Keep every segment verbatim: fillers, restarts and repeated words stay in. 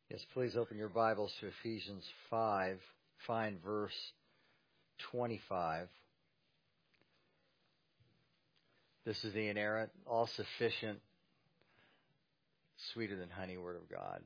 Yes, please open your Bibles to Ephesians five. Find verse twenty-five. This is the inerrant, all-sufficient, sweeter than honey Word of God.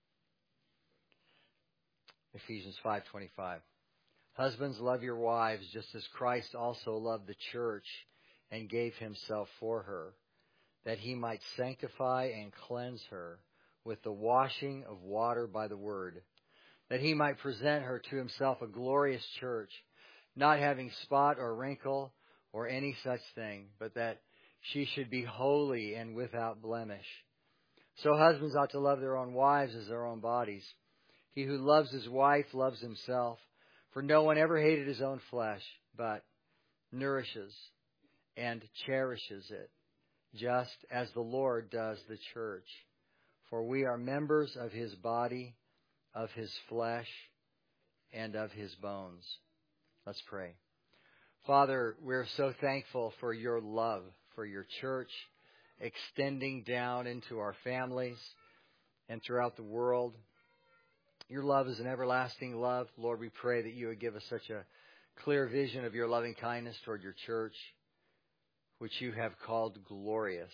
Ephesians five twenty-five. Husbands, love your wives, just as Christ also loved the church and gave himself for her, that he might sanctify and cleanse her with the washing of water by the word, that he might present her to himself a glorious church, not having spot or wrinkle or any such thing, but that she should be holy and without blemish. So husbands ought to love their own wives as their own bodies. He who loves his wife loves himself, for no one ever hated his own flesh, but nourishes and cherishes it, just as the Lord does the church. For we are members of his body, of his flesh, and of his bones. Let's pray. Father, we're so thankful for your love, for your church, extending down into our families and throughout the world. Your love is an everlasting love. Lord, we pray that you would give us such a clear vision of your loving kindness toward your church, which you have called glorious.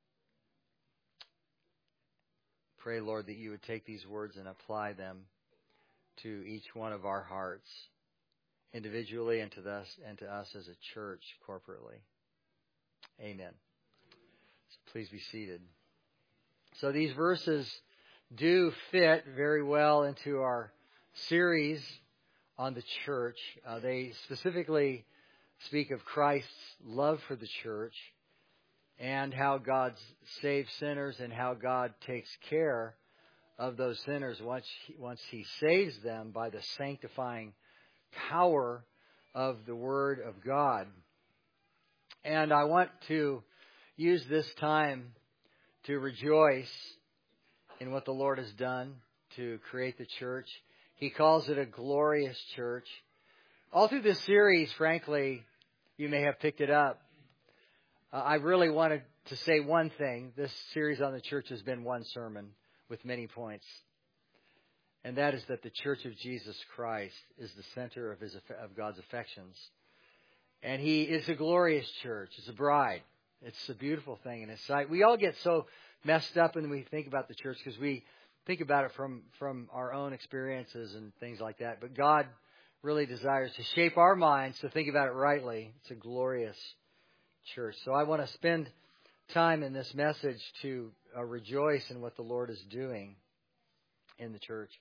Pray, Lord, that you would take these words and apply them to each one of our hearts, individually and to us, and to us as a church corporately. Amen. So please be seated. So these verses do fit very well into our series on the church. Uh, they specifically speak of Christ's love for the church and how God saves sinners and how God takes care of those sinners once he, once He saves them by the sanctifying power of the Word of God. And I want to use this time to rejoice in what the Lord has done to create the church. He calls it a glorious church. All through this series, frankly, you may have picked it up. Uh, I really wanted to say one thing. This series on the church has been one sermon with many points. And that is that the Church of Jesus Christ is the center of his of God's affections. And He is a glorious church. It's a bride. It's a beautiful thing in His sight. We all get so messed up when we think about the church because we think about it from, from our own experiences and things like that. But God really desires to shape our minds to think about it rightly. It's a glorious church. So I want to spend time in this message to uh, rejoice in what the Lord is doing in the church.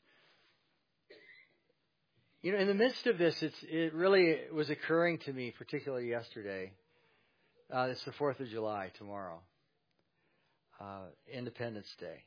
You know, in the midst of this, it's, it really was occurring to me, particularly yesterday. Uh, it's the fourth of July tomorrow, uh, Independence Day.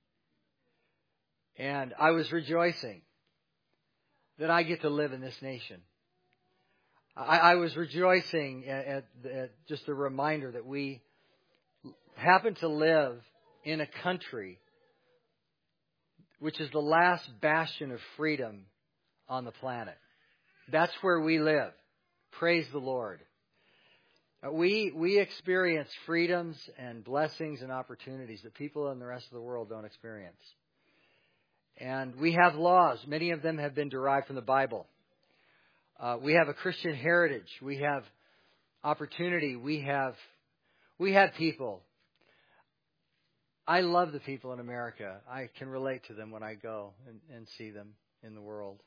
And I was rejoicing that I get to live in this nation. I, I was rejoicing at, at, at just the reminder that we happen to live in a country which is the last bastion of freedom on the planet. That's where we live. Praise the Lord. We we experience freedoms and blessings and opportunities that people in the rest of the world don't experience. And we have laws. Many of them have been derived from the Bible. Uh, we have a Christian heritage. We have opportunity. We have we have people. I love the people in America. I can relate to them when I go and, and see them in the world.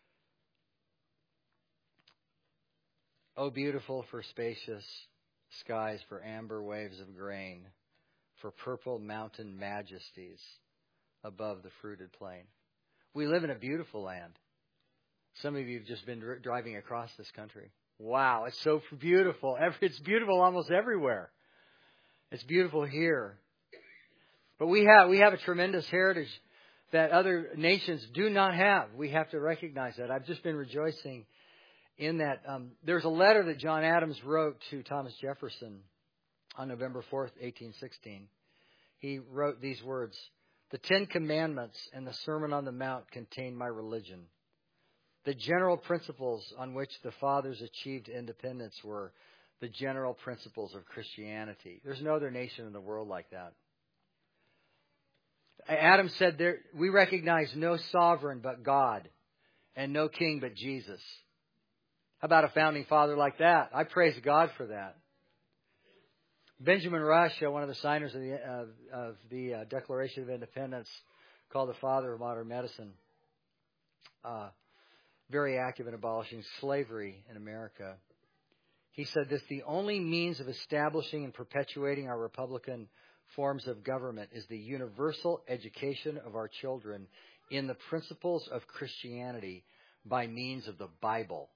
Oh, beautiful for spacious skies, for amber waves of grain, for purple mountain majesties above the fruited plain. We live in a beautiful land. Some of you have just been dr- driving across this country. Wow, it's so beautiful. It's beautiful almost everywhere. It's beautiful here. But we have we have a tremendous heritage that other nations do not have. We have to recognize that. I've just been rejoicing in that. Um, there's a letter that John Adams wrote to Thomas Jefferson on November fourth, eighteen sixteen. He wrote these words: "The Ten Commandments and the Sermon on the Mount contain my religion. The general principles on which the fathers achieved independence were the general principles of Christianity." There's no other nation in the world like that. Adam said, there, we recognize no sovereign but God and no king but Jesus. How about a founding father like that? I praise God for that. Benjamin Rush, uh, one of the signers of the, uh, of the uh, Declaration of Independence, called the father of modern medicine, uh, very active in abolishing slavery in America. He said this: the only means of establishing and perpetuating our Republican forms of government is the universal education of our children in the principles of Christianity by means of the Bible.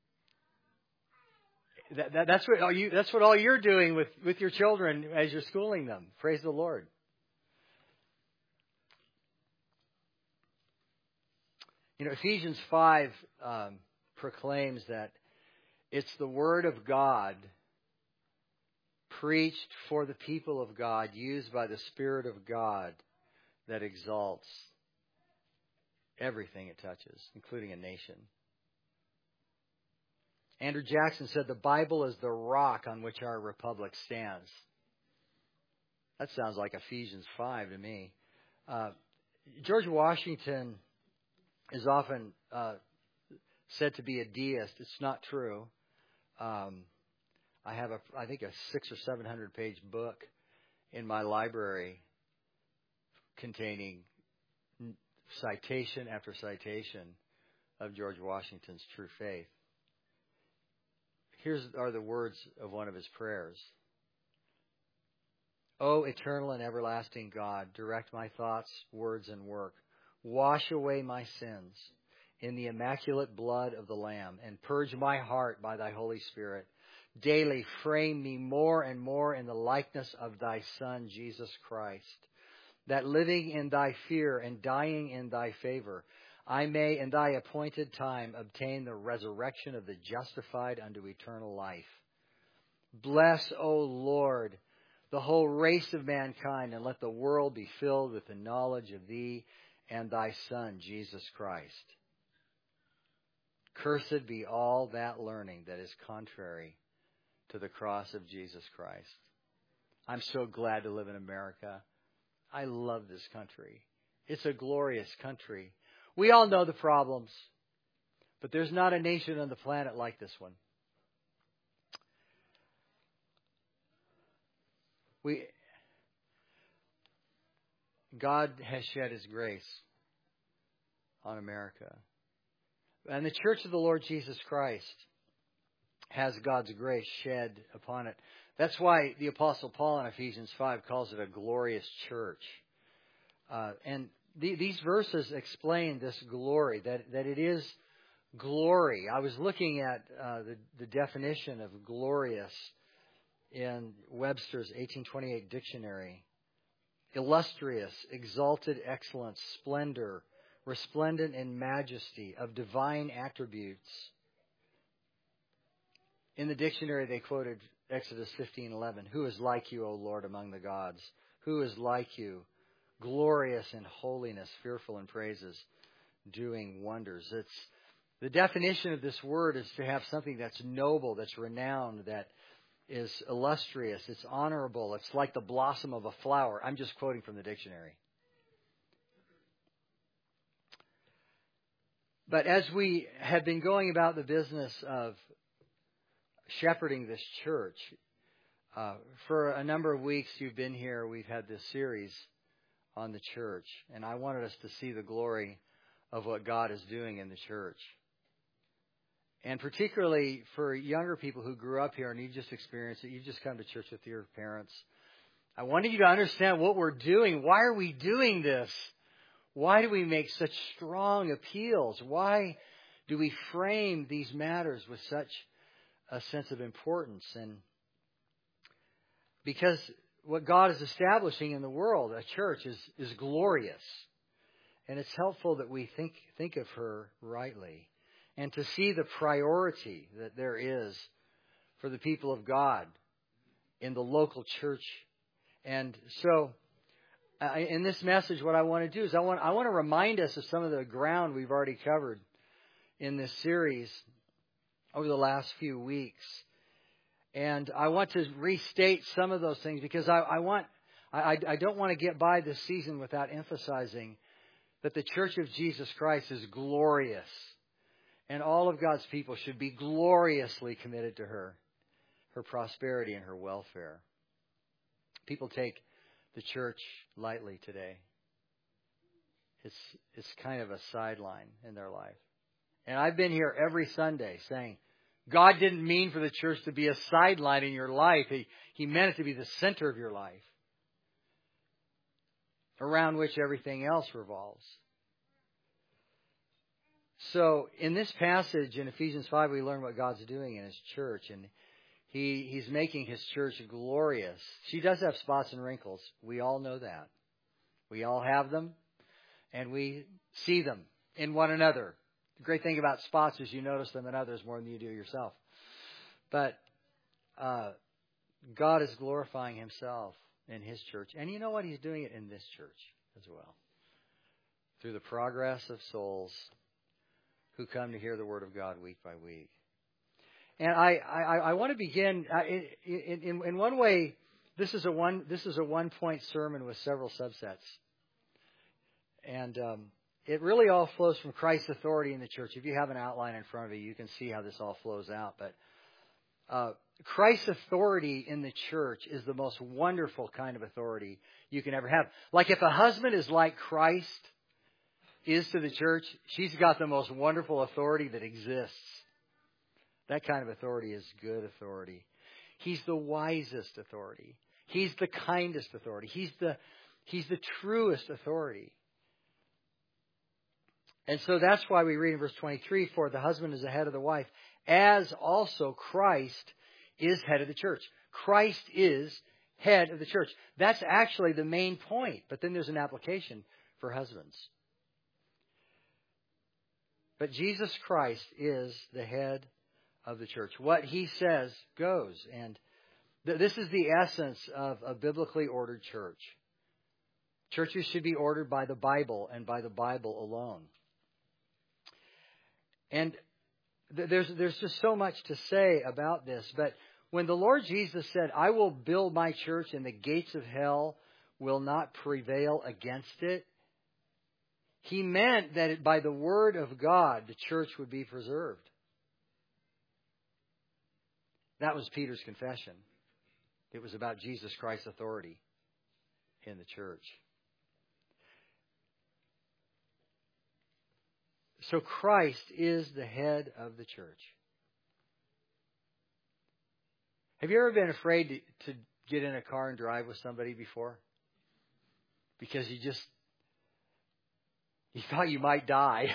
That, that, that's what all you, that's what all you're doing with, with your children as you're schooling them. Praise the Lord. You know, Ephesians five um, proclaims that it's the Word of God preached for the people of God, used by the Spirit of God, that exalts everything it touches, including a nation. Andrew Jackson said the Bible is the rock on which our republic stands. That sounds like Ephesians five to me. Uh, George Washington is often uh, said to be a deist. It's not true. Um, I have, a, I think, a six or seven hundred page book in my library containing citation after citation of George Washington's true faith. Here are the words of one of his prayers. O eternal and everlasting God, direct my thoughts, words, and work. Wash away my sins in the immaculate blood of the Lamb, and purge my heart by thy Holy Spirit. Daily frame me more and more in the likeness of thy Son, Jesus Christ, that living in thy fear and dying in thy favor, I may in thy appointed time obtain the resurrection of the justified unto eternal life. Bless, O Lord, the whole race of mankind, and let the world be filled with the knowledge of thee and thy Son, Jesus Christ. Cursed be all that learning that is contrary to the cross of Jesus Christ. I'm so glad to live in America. I love this country. It's a glorious country. We all know the problems, but there's not a nation on the planet like this one. We, God has shed His grace on America. And the Church of the Lord Jesus Christ has God's grace shed upon it. That's why the Apostle Paul in Ephesians five calls it a glorious church. Uh, and the, these verses explain this glory, that, that it is glory. I was looking at uh, the, the definition of glorious in Webster's eighteen twenty-eight dictionary. Illustrious, exalted excellence, splendor, resplendent in majesty, of divine attributes. In the dictionary, they quoted Exodus fifteen eleven. Who is like you, O Lord, among the gods? Who is like you, glorious in holiness, fearful in praises, doing wonders? It's the definition of this word is to have something that's noble, that's renowned, that is illustrious, it's honorable, it's like the blossom of a flower. I'm just quoting from the dictionary. But as we have been going about the business of shepherding this church, uh, for a number of weeks you've been here, we've had this series on the church, and I wanted us to see the glory of what God is doing in the church. And particularly for younger people who grew up here and you just experienced it, you've just come to church with your parents. I wanted you to understand what we're doing. Why are we doing this? Why do we make such strong appeals? Why do we frame these matters with such a sense of importance? And because what God is establishing in the world, a church, is, is glorious. And it's helpful that we think think of her rightly. And to see the priority that there is for the people of God in the local church. And so, uh, in this message, what I want to do is I want I want to remind us of some of the ground we've already covered in this series over the last few weeks. And I want to restate some of those things because I, I want I, I, I don't want to get by this season without emphasizing that the Church of Jesus Christ is glorious. And all of God's people should be gloriously committed to her, her prosperity and her welfare. People take the church lightly today. It's, it's kind of a sideline in their life. And I've been here every Sunday saying, God didn't mean for the church to be a sideline in your life. He, he meant it to be the center of your life, around which everything else revolves. So in this passage in Ephesians five, we learn what God's doing in His church. And he, He's making His church glorious. She does have spots and wrinkles. We all know that. We all have them. And we see them in one another. The great thing about spots is you notice them in others more than you do yourself. But uh, God is glorifying Himself in His church. And you know what? He's doing it in this church as well. Through the progress of souls who come to hear the Word of God week by week. And I, I, I want to begin, uh, in, in, in one way, this is a one, this is a one-point sermon with several subsets. And um, it really all flows from Christ's authority in the church. If you have an outline in front of you, you can see how this all flows out. But uh, Christ's authority in the church is the most wonderful kind of authority you can ever have. Like if a husband is like Christ is to the church, she's got the most wonderful authority that exists. That kind of authority is good authority. He's the wisest authority. He's the kindest authority. He's the, he's the truest authority. And so that's why we read in verse twenty-three, for the husband is the head of the wife, as also Christ is head of the church. Christ is head of the church. That's actually the main point. But then there's an application for husbands. But Jesus Christ is the head of the church. What He says goes. And th- this is the essence of a biblically ordered church. Churches should be ordered by the Bible and by the Bible alone. And th- there's, there's just so much to say about this. But when the Lord Jesus said, I will build my church and the gates of hell will not prevail against it, He meant that it, by the word of God, the church would be preserved. That was Peter's confession. It was about Jesus Christ's authority in the church. So Christ is the head of the church. Have you ever been afraid to, to get in a car and drive with somebody before? Because you just, you thought you might die.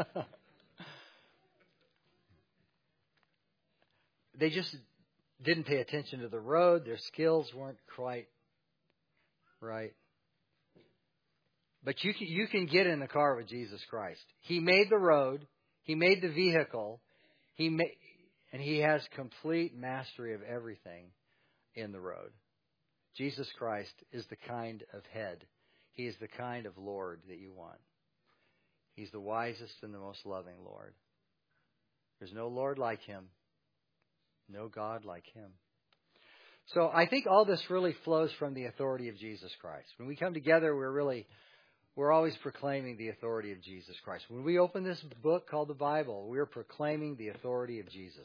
They just didn't pay attention to the road. Their skills weren't quite right. But you can, you can get in the car with Jesus Christ. He made the road. He made the vehicle. He made, and He has complete mastery of everything in the road. Jesus Christ is the kind of head. He is the kind of Lord that you want. He's the wisest and the most loving Lord. There's no Lord like Him. No God like Him. So I think all this really flows from the authority of Jesus Christ. When we come together, we're really, we're always proclaiming the authority of Jesus Christ. When we open this book called the Bible, we're proclaiming the authority of Jesus.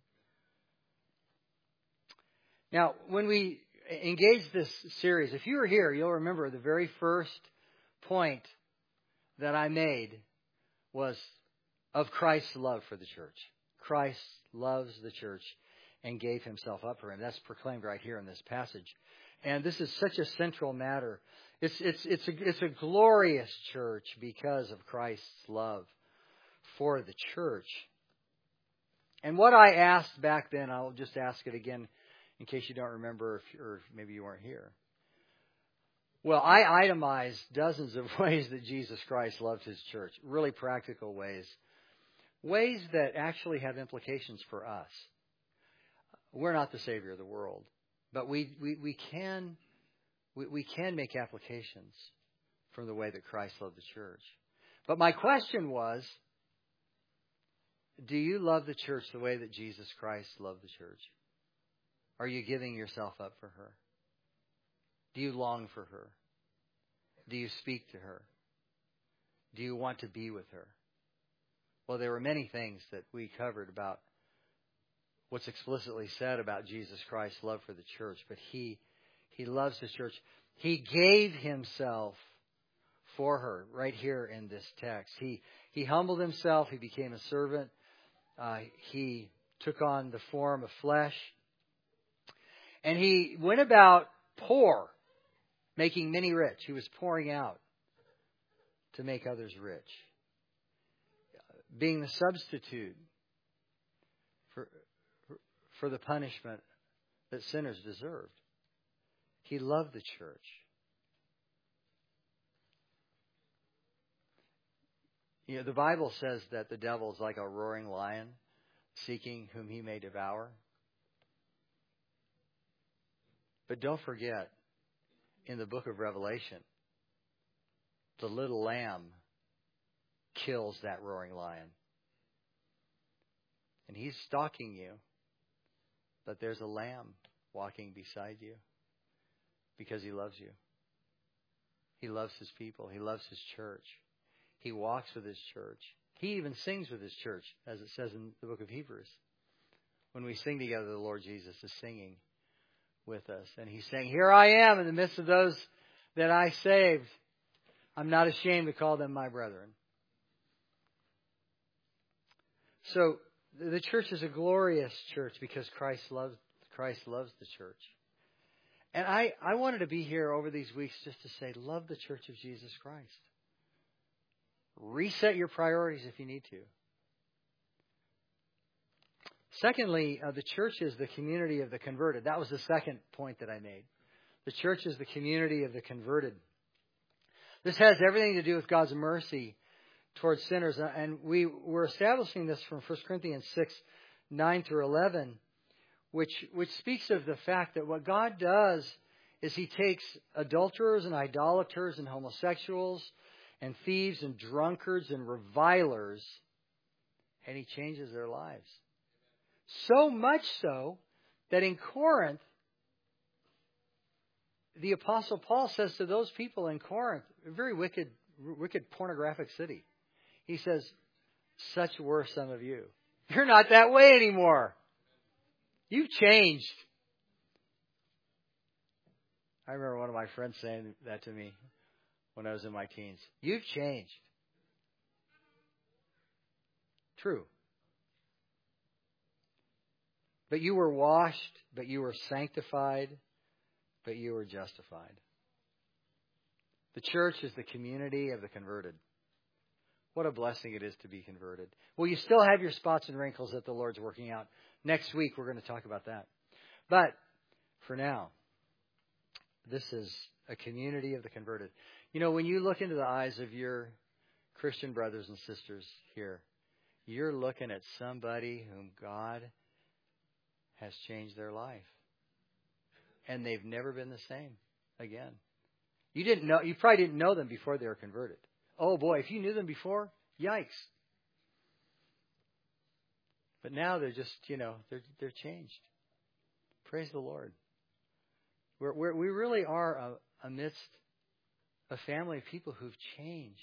Now, when we engage this series, if you were here, you'll remember the very first point that I made was of Christ's love for the church. Christ loves the church and gave Himself up for her. And that's proclaimed right here in this passage. And this is such a central matter. It's, it's, it's, a, it's a glorious church because of Christ's love for the church. And what I asked back then, I'll just ask it again in case you don't remember, if, or maybe you weren't here. Well, I itemized dozens of ways that Jesus Christ loved His church. Really practical ways. Ways that actually have implications for us. We're not the Savior of the world, but we, we, we can we, we can make applications from the way that Christ loved the church. But my question was, do you love the church the way that Jesus Christ loved the church? Are you giving yourself up for her? Do you long for her? Do you speak to her? Do you want to be with her? Well, there were many things that we covered about what's explicitly said about Jesus Christ's love for the church, but He He loves His church. He gave Himself for her right here in this text. He He humbled Himself. He became a servant. Uh, he took on the form of flesh. And He went about poor, making many rich. He was pouring out to make others rich. Being the substitute for, for the punishment that sinners deserved. He loved the church. You know, the Bible says that the devil is like a roaring lion, seeking whom he may devour. But don't forget, in the book of Revelation, the little lamb kills that roaring lion. And he's stalking you, but there's a lamb walking beside you because he loves you. He loves his people. He loves his church. He walks with his church. He even sings with his church, as it says in the book of Hebrews. When we sing together, the Lord Jesus is singing with us. And He's saying, here I am in the midst of those that I saved. I'm not ashamed to call them my brethren. So the church is a glorious church because Christ loves Christ loves the church. And I, I wanted to be here over these weeks just to say, love the church of Jesus Christ. Reset your priorities if you need to. Secondly, uh, the church is the community of the converted. That was the second point that I made. The church is the community of the converted. This has everything to do with God's mercy towards sinners. And we were establishing this from First Corinthians six, nine through eleven, which, which speaks of the fact that what God does is He takes adulterers and idolaters and homosexuals and thieves and drunkards and revilers, and He changes their lives. So much so that in Corinth, the Apostle Paul says to those people in Corinth, a very wicked, wicked pornographic city, he says, such were some of you. You're not that way anymore. You've changed. I remember one of my friends saying that to me when I was in my teens. You've changed. True. But you were washed, but you were sanctified, but you were justified. The church is the community of the converted. What a blessing it is to be converted. Well, you still have your spots and wrinkles that the Lord's working out. Next week, we're going to talk about that. But for now, this is a community of the converted. You know, when you look into the eyes of your Christian brothers and sisters here, you're looking at somebody whom God has changed their life. And they've never been the same again. You didn't know, you probably didn't know them before they were converted. Oh boy, if you knew them before, yikes. But now they're just, you know, they're they're changed. Praise the Lord. We're, we're, we really are a, amidst a family of people who've changed.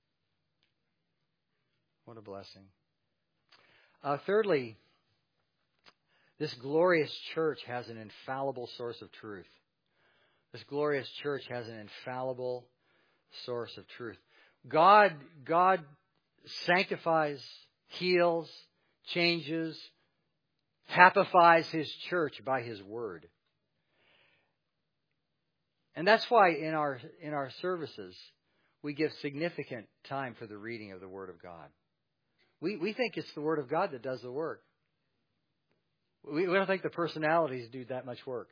What a blessing. Uh, thirdly, this glorious church has an infallible source of truth. This glorious church has an infallible source of truth. God, God sanctifies, heals, changes, hapifies His church by His Word. And that's why in our in our services we give significant time for the reading of the Word of God. We we think it's the Word of God that does the work. We, we don't think the personalities do that much work.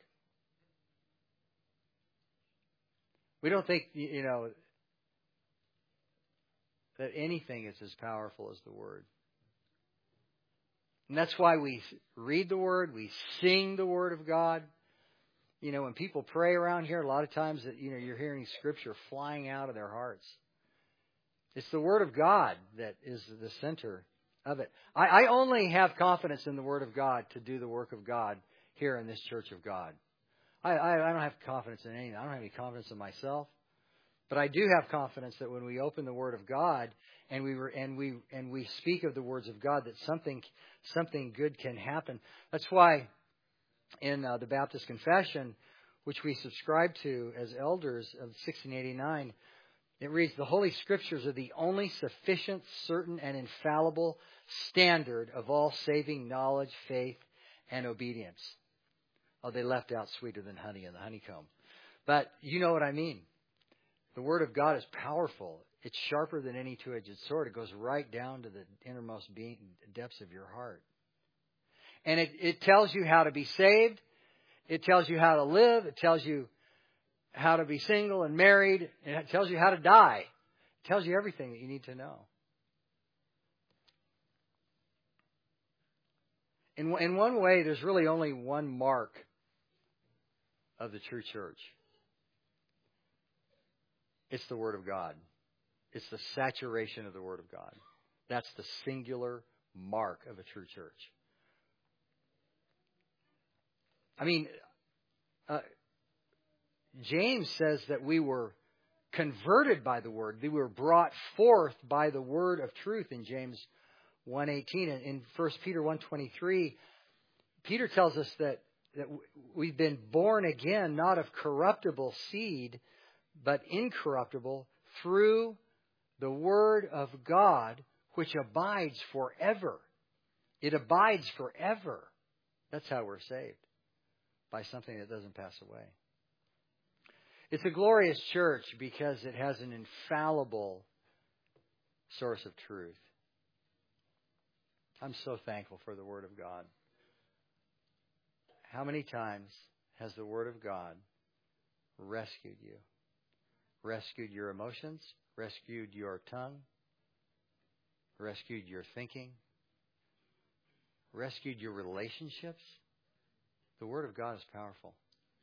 We don't think, you know, that anything is as powerful as the Word. And that's why we read the Word, we sing the Word of God. You know, when people pray around here, a lot of times that, you know, you're hearing Scripture flying out of their hearts. It's the Word of God that is the center of it. I, I only have confidence in the Word of God to do the work of God here in this Church of God. I, I, I don't have confidence in anything. I don't have any confidence in myself. But I do have confidence that when we open the Word of God and we were, and we and we speak of the words of God, that something something good can happen. That's why in uh, the Baptist Confession, which we subscribe to as elders of sixteen eighty-nine, it reads, "The Holy Scriptures are the only sufficient, certain, and infallible standard of all saving knowledge, faith, and obedience." Oh, they left out "sweeter than honey in the honeycomb." But you know what I mean. The Word of God is powerful. It's sharper than any two-edged sword. It goes right down to the innermost being, depths of your heart. And it, it tells you how to be saved. It tells you how to live. It tells you how to be single and married. And it tells you how to die. It tells you everything that you need to know. In, in one way, there's really only one mark of the true church. It's the Word of God. It's the saturation of the Word of God. That's the singular mark of a true church. I mean, uh, James says that we were converted by the Word. We were brought forth by the Word of truth in James one eighteen. And in First Peter one twenty-three, Peter tells us that, that we've been born again, not of corruptible seed, but incorruptible, through the Word of God, which abides forever. It abides forever. That's how we're saved, by something that doesn't pass away. It's a glorious church because it has an infallible source of truth. I'm so thankful for the Word of God. How many times has the Word of God rescued you? Rescued your emotions, rescued your tongue, rescued your thinking, rescued your relationships. The Word of God is powerful.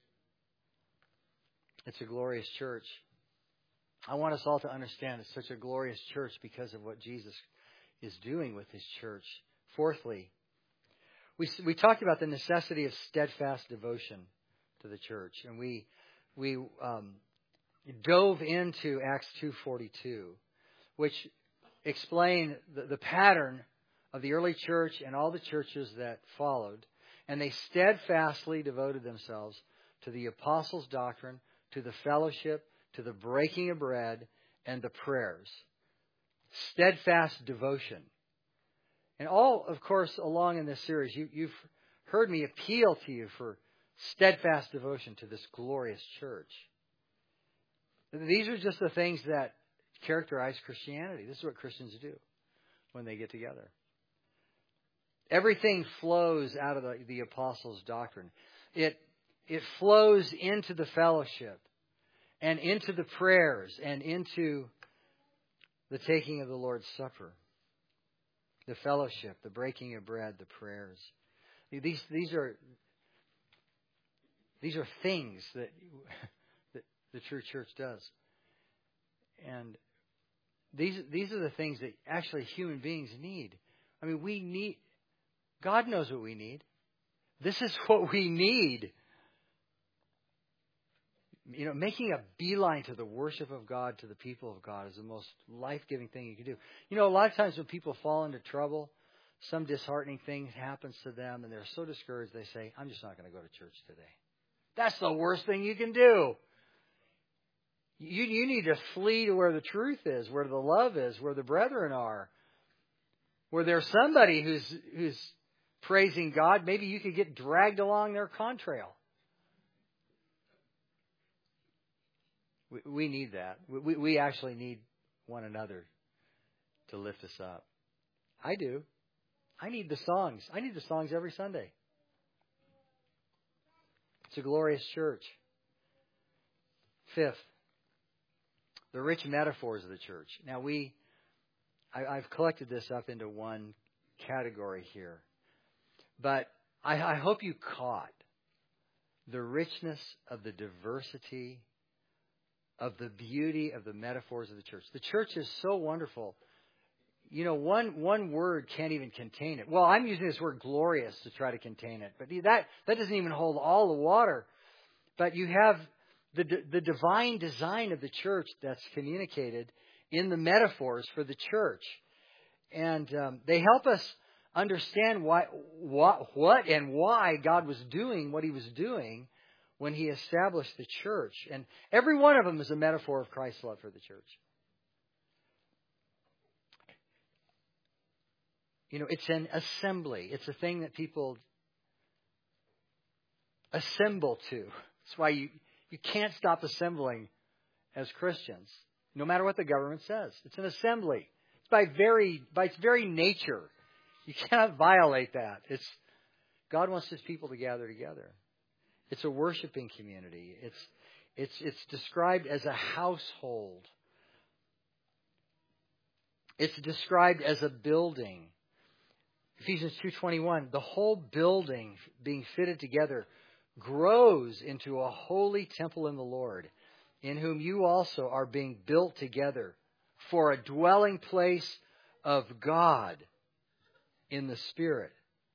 It's a glorious church. I want us all to understand it's such a glorious church because of what Jesus is doing with His church. Fourthly, we we talked about the necessity of steadfast devotion to the church, and we we um, dove into Acts two forty-two, which explained the, the pattern of the early church and all the churches that followed. And they steadfastly devoted themselves to the apostles' doctrine, to the fellowship, to the breaking of bread, and the prayers. Steadfast devotion. And all, of course, along in this series, you, you've heard me appeal to you for steadfast devotion to this glorious church. These are just the things that characterize Christianity. This is what Christians do when they get together. Everything flows out of the, the apostles' doctrine. It, it flows into the fellowship and into the prayers and into the taking of the Lord's Supper, the fellowship, the breaking of bread, the prayers. These, these are these are things that, that the true church does. And these these are the things that actually human beings need. I mean, we need, God knows what we need. This is what we need. You know, making a beeline to the worship of God, to the people of God, is the most life-giving thing you can do. You know, a lot of times when people fall into trouble, some disheartening thing happens to them, and they're so discouraged, they say, I'm just not going to go to church today. That's the worst thing you can do. You, you need to flee to where the truth is, where the love is, where the brethren are, where there's somebody who's who's praising God. Maybe you could get dragged along their contrail. We, we need that. We, we actually need one another to lift us up. I do. I need the songs. I need the songs every Sunday. It's a glorious church. Fifth, the rich metaphors of the church. Now we, I, I've collected this up into one category here, but I, I hope you caught the richness of the diversity of the beauty of the metaphors of the church. The church is so wonderful. You know, one one word can't even contain it. Well, I'm using this word glorious to try to contain it, but that that doesn't even hold all the water. But you have the, the divine design of the church that's communicated in the metaphors for the church. And um, they help us understand why, what, what and why God was doing what He was doing when He established the church. And every one of them is a metaphor of Christ's love for the church. You know, it's an assembly. It's a thing that people assemble to. That's why you, you can't stop assembling as Christians, no matter what the government says. It's an assembly. It's by very by its very nature. You cannot violate that. It's God wants His people to gather together. It's a worshiping community. It's it's it's described as a household. It's described as a building. Ephesians two twenty-one, the whole building being fitted together grows into a holy temple in the Lord, in whom you also are being built together for a dwelling place of God in the Spirit.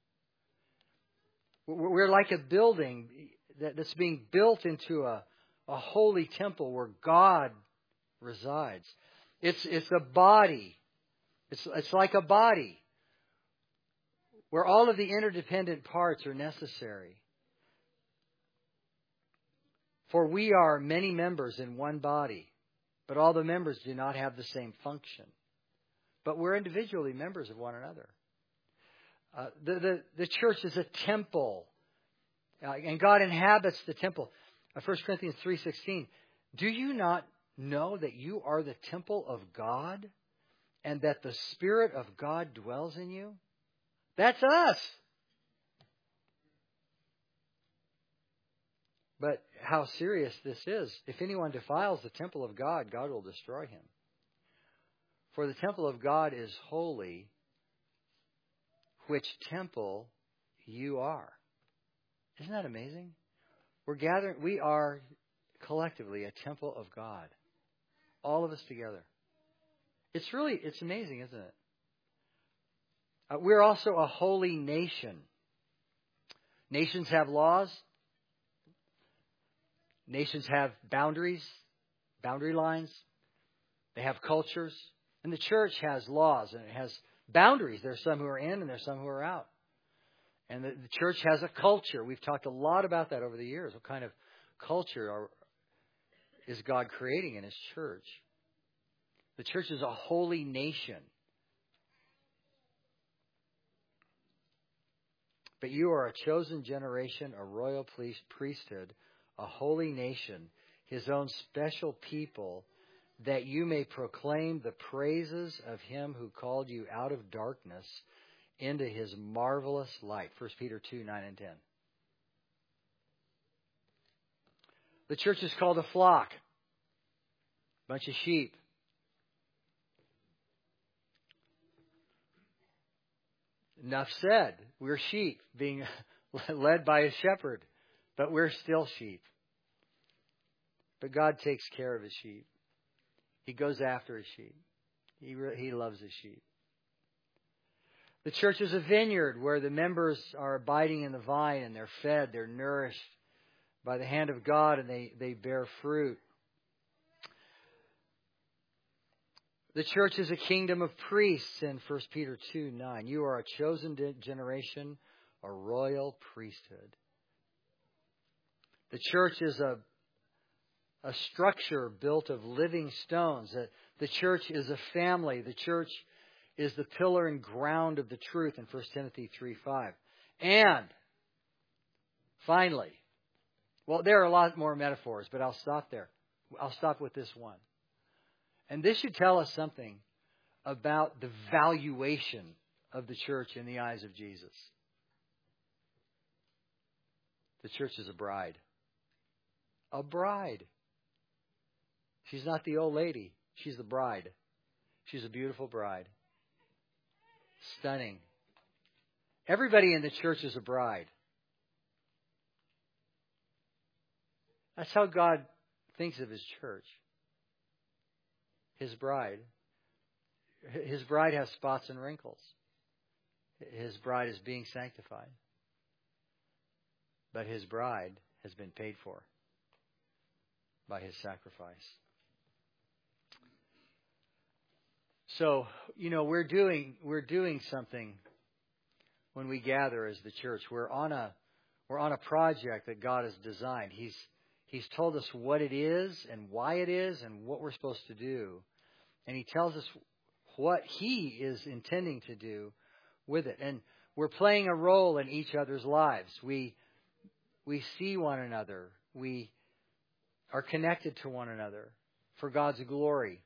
We're like a building that's being built into a, a holy temple where God resides. It's it's a body. It's it's like a body where all of the interdependent parts are necessary. For we are many members in one body, but all the members do not have the same function. But we're individually members of one another. Uh, the, the, the church is a temple, uh, and God inhabits the temple. Uh, First Corinthians three sixteen, do you not know that you are the temple of God, and that the Spirit of God dwells in you? That's us. But how serious this is. If anyone defiles the temple of God, God will destroy him. For the temple of God is holy, which temple you are. Isn't that amazing? We're gathering, we are collectively a temple of God. All of us together. It's really, it's amazing, isn't it? Uh, we're also a holy nation. Nations have laws. Nations have boundaries, boundary lines. They have cultures. And the church has laws and it has boundaries. There are some who are in and there are some who are out. And the, the church has a culture. We've talked a lot about that over the years. What kind of culture are, is God creating in His church? The church is a holy nation. But you are a chosen generation, a royal priesthood, a holy nation, His own special people, that you may proclaim the praises of Him who called you out of darkness into His marvelous light. First Peter two, nine and ten. The church is called a flock. A bunch of sheep. Enough said. We're sheep being led by a shepherd. But we're still sheep. But God takes care of His sheep. He goes after His sheep. He, re- he loves His sheep. The church is a vineyard where the members are abiding in the vine and they're fed, they're nourished by the hand of God, and they, they bear fruit. The church is a kingdom of priests in First Peter two, nine. You are a chosen generation, a royal priesthood. The church is a, a structure built of living stones. The church is a family. The church is the pillar and ground of the truth in First Timothy three, five. And finally, well, there are a lot more metaphors, but I'll stop there. I'll stop with this one. And this should tell us something about the valuation of the church in the eyes of Jesus. The church is a bride. A bride. She's not the old lady. She's the bride. She's a beautiful bride. Stunning. Everybody in the church is a bride. That's how God thinks of His church. His bride. His bride has spots and wrinkles. His bride is being sanctified. But His bride has been paid for. by His sacrifice. So, you know, we're doing we're doing something when we gather as the church. We're on a we're on a project that God has designed. He's He's told us what it is and why it is and what we're supposed to do. And He tells us what He is intending to do with it. And we're playing a role in each other's lives. We we see one another. We are connected to one another for God's glory.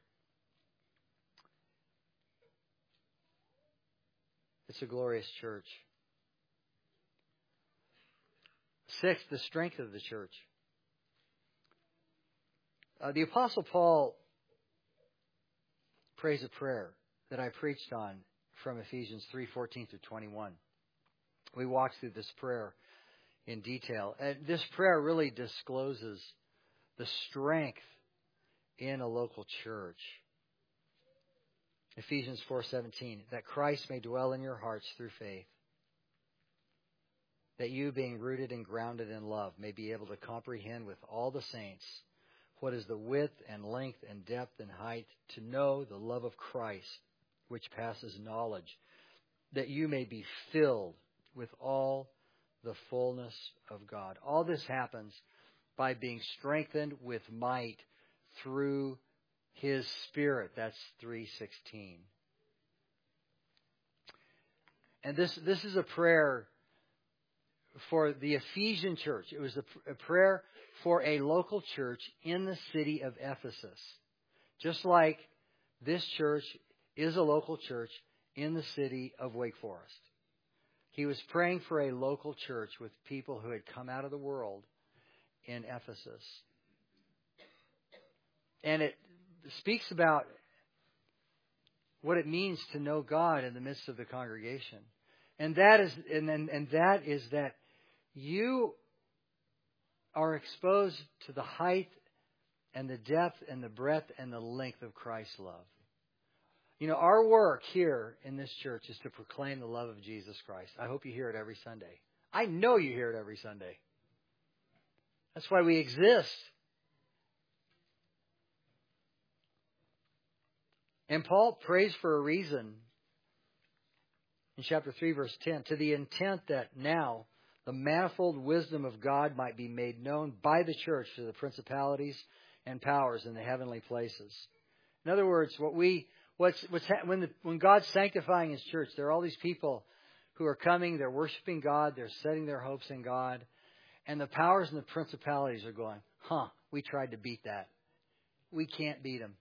It's a glorious church. Sixth, the strength of the church. Uh, the Apostle Paul prays a prayer that I preached on from Ephesians three fourteen through twenty-one. We walked through this prayer in detail. And this prayer really discloses the strength in a local church. Ephesians four seventeen, that Christ may dwell in your hearts through faith, that you, being rooted and grounded in love, may be able to comprehend with all the saints what is the width and length and depth and height, to know the love of Christ, which passes knowledge, that you may be filled with all the fullness of God. All this happens by being strengthened with might through His Spirit. That's three sixteen. And this, this is a prayer for the Ephesian church. It was a, a prayer for a local church in the city of Ephesus. Just like this church is a local church in the city of Wake Forest. He was praying for a local church with people who had come out of the world in Ephesus. And it speaks about what it means to know God in the midst of the congregation. And that is and, and, and that is that you are exposed to the height and the depth and the breadth and the length of Christ's love. You know, our work here in this church is to proclaim the love of Jesus Christ. I hope you hear it every Sunday. I know you hear it every Sunday. That's why we exist. And Paul prays for a reason in chapter three, verse ten, to the intent that now the manifold wisdom of God might be made known by the church to the principalities and powers in the heavenly places. In other words, what we what's what's when the, when God's sanctifying His church, there are all these people who are coming, they're worshiping God, they're setting their hopes in God, and the powers and the principalities are going, huh, we tried to beat that. We can't beat them.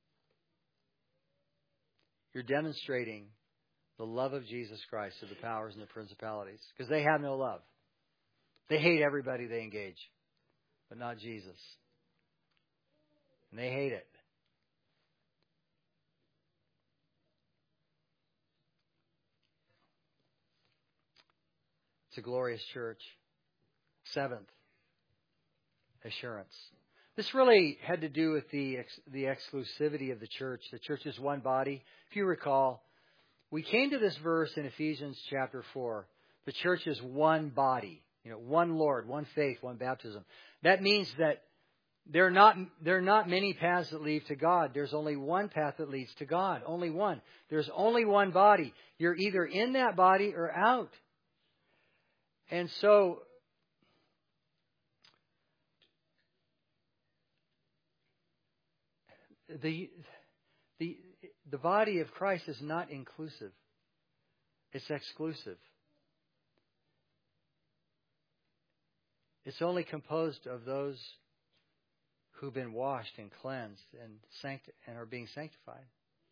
You're demonstrating the love of Jesus Christ to the powers and the principalities, because they have no love. They hate everybody they engage, but not Jesus. And they hate it. It's a glorious church. Seventh, assurance. This really had to do with the ex- the exclusivity of the church. The church is one body. If you recall, we came to this verse in Ephesians chapter four. The church is one body. You know, one Lord, one faith, one baptism. That means that there are not there are not many paths that lead to God. There's only one path that leads to God. Only one. There's only one body. You're either in that body or out. And so the the the body of Christ is not inclusive. It's exclusive. It's only composed of those who've been washed and cleansed and sanct- and are being sanctified.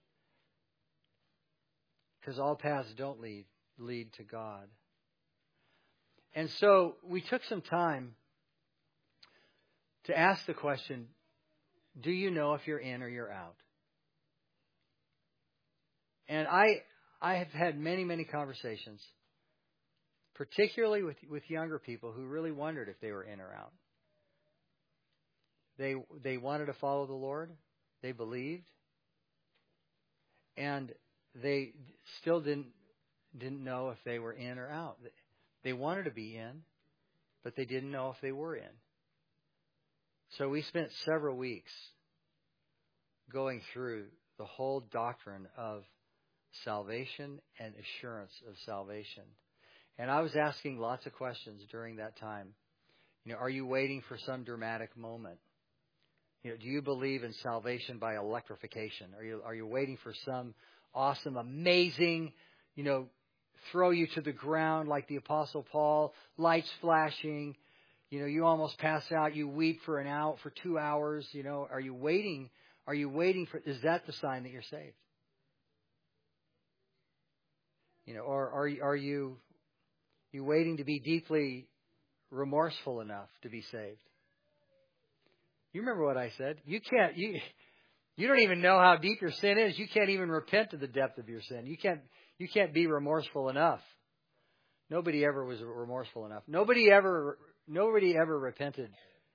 Because all paths don't lead lead to God. And so we took some time to ask the question, do you know if you're in or you're out? And I I have had many, many conversations, particularly with, with younger people who really wondered if they were in or out. They they wanted to follow the Lord. They believed. And they still didn't didn't know if they were in or out. They wanted to be in, but they didn't know if they were in. So we spent several weeks going through the whole doctrine of salvation and assurance of salvation. And I was asking lots of questions during that time. You know, are you waiting for some dramatic moment? You know, do you believe in salvation by electrification? Are you are you waiting for some awesome, amazing, you know, throw you to the ground like the Apostle Paul, lights flashing, you know, you almost pass out, you weep for an hour, for two hours, you know, are you waiting? Are you waiting for, is that the sign that you're saved? You know, or are you, are you, you waiting to be deeply remorseful enough to be saved? You remember what I said? You can't, you, you don't even know how deep your sin is. You can't even repent to the depth of your sin. You can't, you can't be remorseful enough. Nobody ever was remorseful enough. Nobody ever, nobody ever repented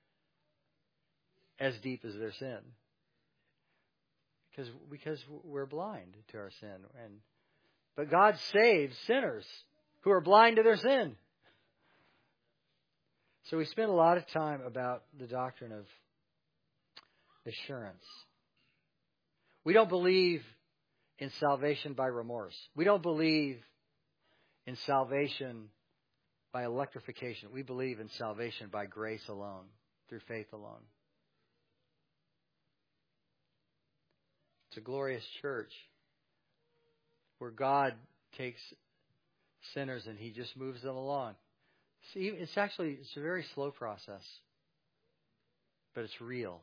as deep as their sin. Because, because we're blind to our sin. And, but God saves sinners who are blind to their sin. So we spent a lot of time about the doctrine of assurance. We don't believe in salvation by remorse. We don't believe in salvation by electrification. We believe in salvation by grace alone, through faith alone. It's a glorious church where God takes sinners and He just moves them along. See, it's actually, it's a very slow process, but it's real.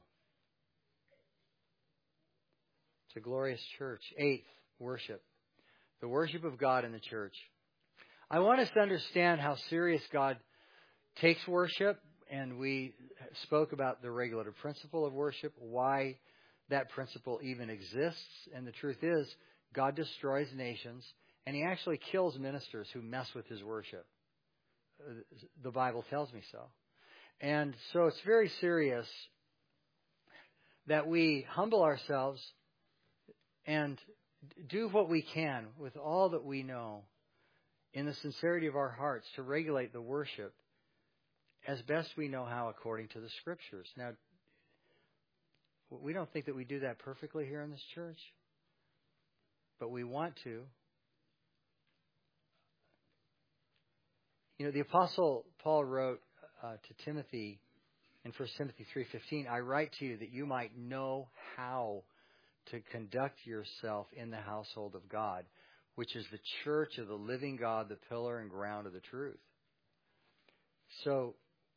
It's a glorious church. Eighth, worship. The worship of God in the church. I want us to understand how serious God takes worship, and we spoke about the regulative principle of worship, why that principle even exists. And the truth is, God destroys nations, and He actually kills ministers who mess with His worship. The Bible tells me so. And so it's very serious that we humble ourselves and do what we can with all that we know in the sincerity of our hearts to regulate the worship as best we know how according to the Scriptures. Now, we don't think that we do that perfectly here in this church, but we want to. You know, the Apostle Paul wrote uh, to Timothy in First Timothy three fifteen, I write to you that you might know how to conduct yourself in the household of God, which is the church of the living God, the pillar and ground of the truth. So,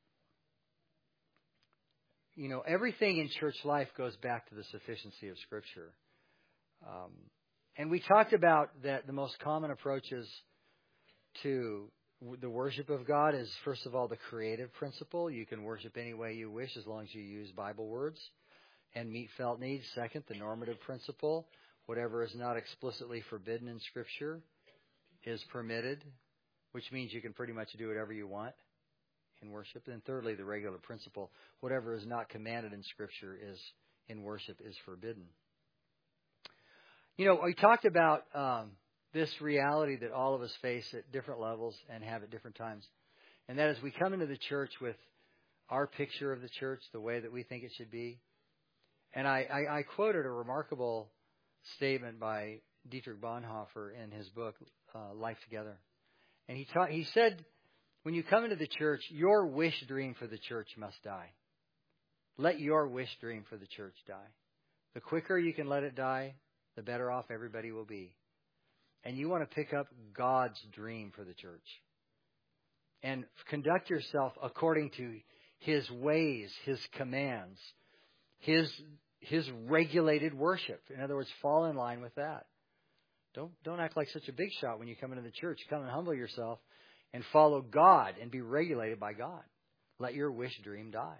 you know, everything in church life goes back to the sufficiency of Scripture. Um, and we talked about that the most common approaches to the worship of God is, first of all, the creative principle. You can worship any way you wish as long as you use Bible words and meet felt needs. Second, the normative principle. Whatever is not explicitly forbidden in Scripture is permitted, which means you can pretty much do whatever you want in worship. And thirdly, the regular principle. Whatever is not commanded in Scripture is in worship is forbidden. You know, we talked about um, this reality that all of us face at different levels and have at different times. And that is, we come into the church with our picture of the church, the way that we think it should be. And I, I, I quoted a remarkable statement by Dietrich Bonhoeffer in his book, uh, Life Together. And he taught, he said, when you come into the church, your wish dream for the church must die. Let your wish dream for the church die. The quicker you can let it die, the better off everybody will be. And you want to pick up God's dream for the church and conduct yourself according to His ways, His commands, His His regulated worship. In other words, fall in line with that. Don't don't act like such a big shot when you come into the church. Come and humble yourself and follow God and be regulated by God. Let your wish dream die.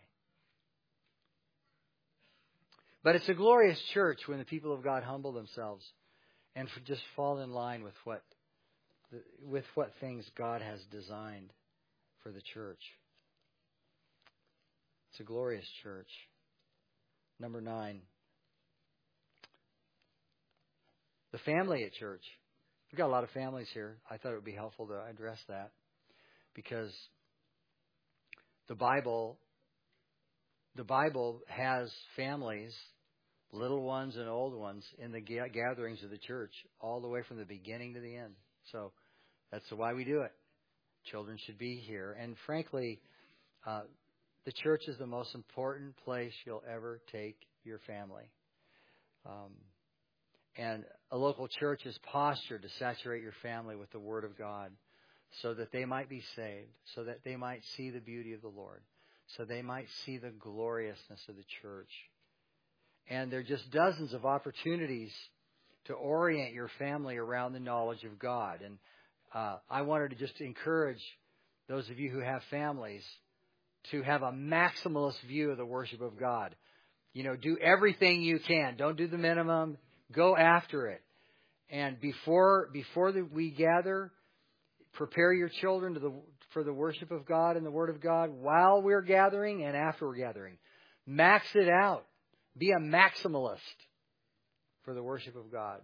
But it's a glorious church when the people of God humble themselves and just fall in line with what with what things God has designed for the church. It's a glorious church. Number nine, the family at church. We've got a lot of families here. I thought it would be helpful to address that because the Bible the Bible has families, little ones and old ones, in the ga- gatherings of the church, all the way from the beginning to the end. So that's why we do it. Children should be here. And frankly, uh, the church is the most important place you'll ever take your family. Um, and a local church is postured to saturate your family with the Word of God so that they might be saved, so that they might see the beauty of the Lord, so they might see the gloriousness of the church. And there are just dozens of opportunities to orient your family around the knowledge of God. And uh, I wanted to just encourage those of you who have families to have a maximalist view of the worship of God. You know, do everything you can. Don't do the minimum. Go after it. And before before the, we gather, prepare your children to the, for the worship of God and the Word of God while we're gathering and after we're gathering. Max it out. Be a maximalist for the worship of God.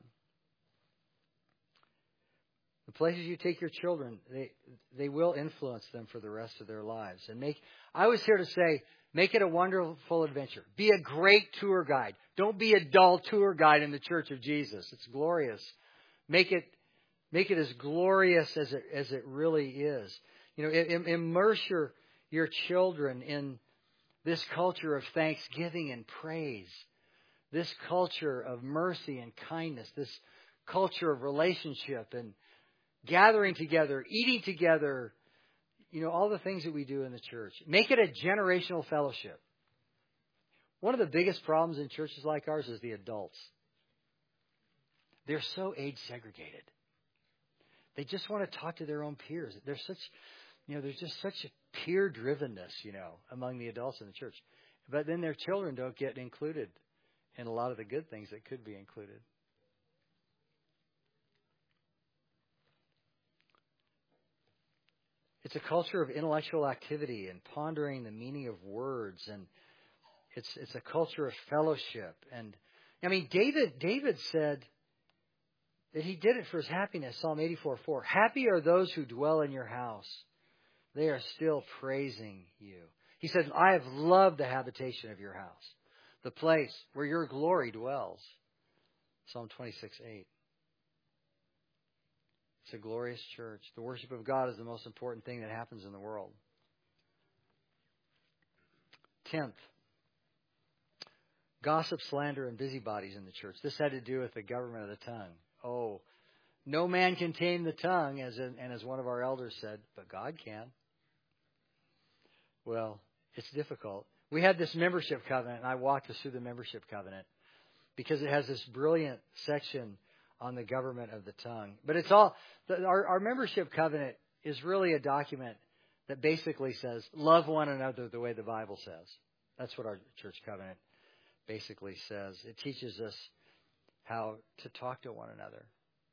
The places you take your children, they they will influence them for the rest of their lives. And make I was here to say, make it a wonderful adventure. Be a great tour guide. Don't be a dull tour guide in the Church of Jesus. It's glorious. Make it make it as glorious as it as it really is. You know, im- immerse your your children in this culture of thanksgiving and praise, this culture of mercy and kindness, this culture of relationship and gathering together, eating together, you know, all the things that we do in the church. Make it a generational fellowship. One of the biggest problems in churches like ours is the adults. They're so age segregated. They just want to talk to their own peers. There's such, you know, there's just such a peer drivenness, you know, among the adults in the church. But then their children don't get included in a lot of the good things that could be included. It's a culture of intellectual activity and pondering the meaning of words, and it's it's a culture of fellowship. And I mean, David David said that he did it for his happiness. Psalm eighty-four four. Happy are those who dwell in your house. They are still praising you. He said, I have loved the habitation of your house, the place where your glory dwells. Psalm twenty-six eight. It's a glorious church. The worship of God is the most important thing that happens in the world. Tenth, gossip, slander, and busybodies in the church. This had to do with the government of the tongue. Oh, no man can tame the tongue, as in, and as one of our elders said, but God can. Well, it's difficult. We had this membership covenant, and I walked us through the membership covenant because it has this brilliant section on the government of the tongue. But it's all, the, our, our membership covenant is really a document that basically says, love one another the way the Bible says. That's what our church covenant basically says. It teaches us how to talk to one another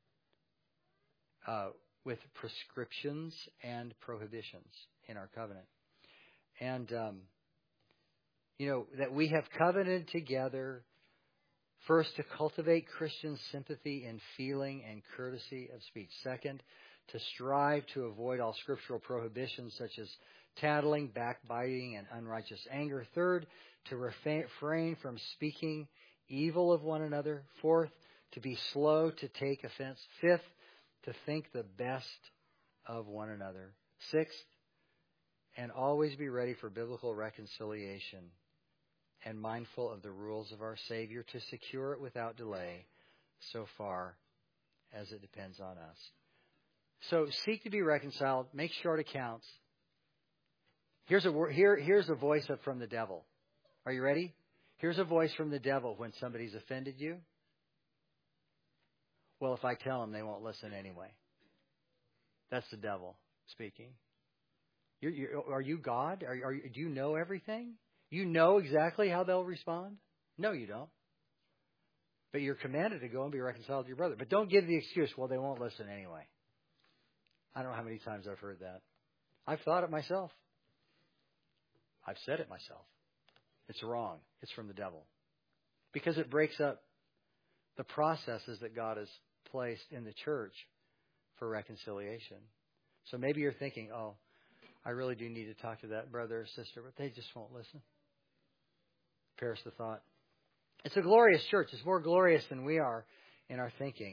uh, with prescriptions and prohibitions in our covenant. And, um, you know, that we have covenanted together first, to cultivate Christian sympathy in feeling and courtesy of speech. Second, to strive to avoid all scriptural prohibitions such as tattling, backbiting, and unrighteous anger. Third, to refrain from speaking evil of one another. Fourth, to be slow to take offense. Fifth, to think the best of one another. Sixth, and always be ready for biblical reconciliation, and mindful of the rules of our Savior to secure it without delay, so far as it depends on us. So seek to be reconciled. Make short accounts. Here's a here, here's a voice from the devil. Are you ready? Here's a voice from the devil when somebody's offended you. Well, if I tell them, they won't listen anyway. That's the devil speaking. You're, you're, are you God? Are, are, do you know everything? You know exactly how they'll respond? No, you don't. But you're commanded to go and be reconciled to your brother. But don't give the excuse, well, they won't listen anyway. I don't know how many times I've heard that. I've thought it myself. I've said it myself. It's wrong. It's from the devil. Because it breaks up the processes that God has placed in the church for reconciliation. So maybe you're thinking, oh, I really do need to talk to that brother or sister, but they just won't listen. perish the thought. It's a glorious church. It's more glorious than we are in our thinking.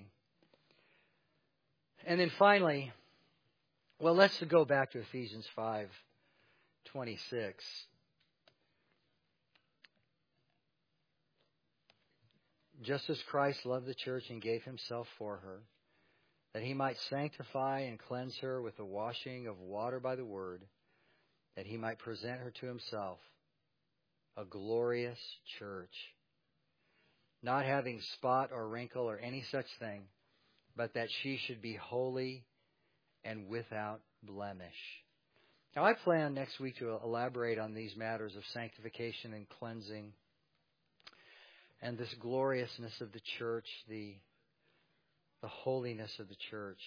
And then finally, well, let's go back to Ephesians five twenty-six. Just as Christ loved the church and gave himself for her, that he might sanctify and cleanse her with the washing of water by the word, that he might present her to himself, a glorious church, not having spot or wrinkle or any such thing, but that she should be holy and without blemish. Now, I plan next week to elaborate on these matters of sanctification and cleansing and this gloriousness of the church, the, the holiness of the church.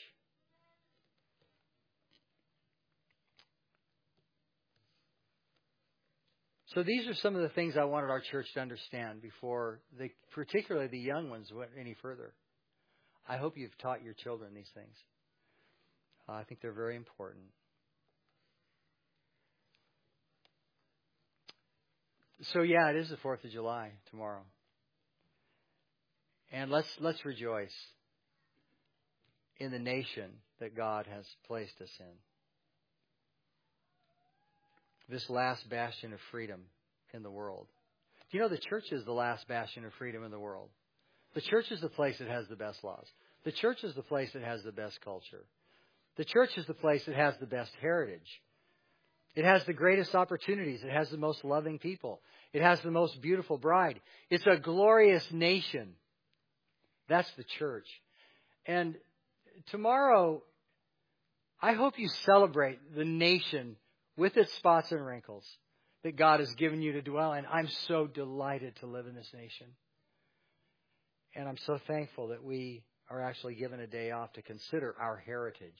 So these are some of the things I wanted our church to understand before, they, particularly the young ones, went any further. I hope you've taught your children these things. Uh, I think they're very important. So yeah, it is the fourth of July tomorrow. And let's let's rejoice in the nation that God has placed us in. This last bastion of freedom in the world. Do you know the church is the last bastion of freedom in the world? The church is the place that has the best laws. The church is the place that has the best culture. The church is the place that has the best heritage. It has the greatest opportunities. It has the most loving people. It has the most beautiful bride. It's a glorious nation. That's the church. And tomorrow, I hope you celebrate the nation with its spots and wrinkles that God has given you to dwell in. I'm so delighted to live in this nation. And I'm so thankful that we are actually given a day off to consider our heritage.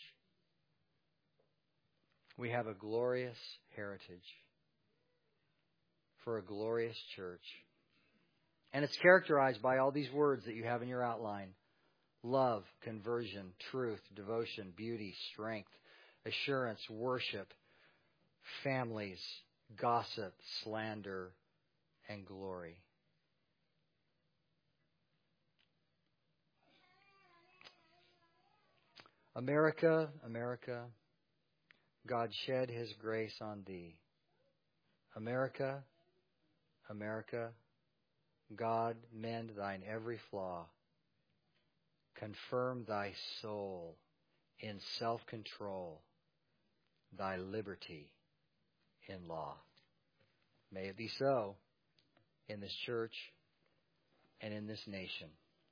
We have a glorious heritage for a glorious church. And it's characterized by all these words that you have in your outline. Love, conversion, truth, devotion, beauty, strength, assurance, worship, families, gossip, slander, and glory. America, America, God shed his grace on thee. America, America, God mend thine every flaw. Confirm thy soul in self-control, thy liberty in law. May it be so in this church and in this nation.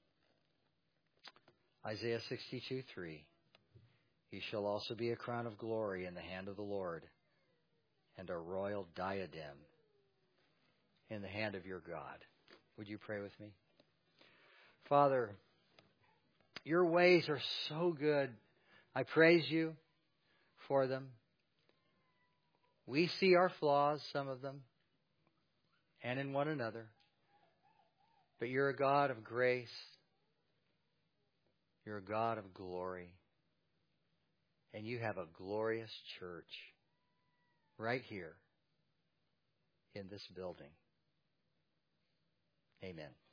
Isaiah sixty-two three. He shall also be a crown of glory in the hand of the Lord, and a royal diadem in the hand of your God. Would you pray with me? Father, your ways are so good. I praise you for them. We see our flaws, some of them, and in one another. But you're a God of grace. You're a God of glory. And you have a glorious church right here in this building. Amen.